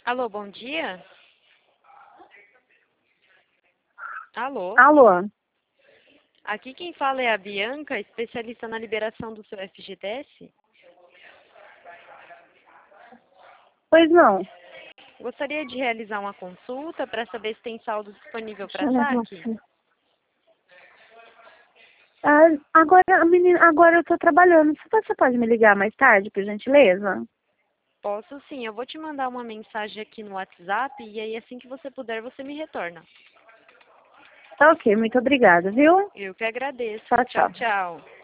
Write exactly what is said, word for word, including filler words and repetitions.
Alô, bom dia? Alô? Alô? Aqui quem fala é a Bianca, especialista na liberação do seu F G T S. Pois não. Gostaria de realizar uma consulta para saber se tem saldo disponível Deixa para eu olhar pra saque? você. Ah, agora, a menina, agora eu tô trabalhando. Você pode me ligar mais tarde, por gentileza? Posso sim, eu vou te mandar uma mensagem aqui no WhatsApp e aí assim que você puder você me retorna. Tá ok, muito obrigada, viu? Eu que agradeço. Tchau, Tchau, tchau. tchau.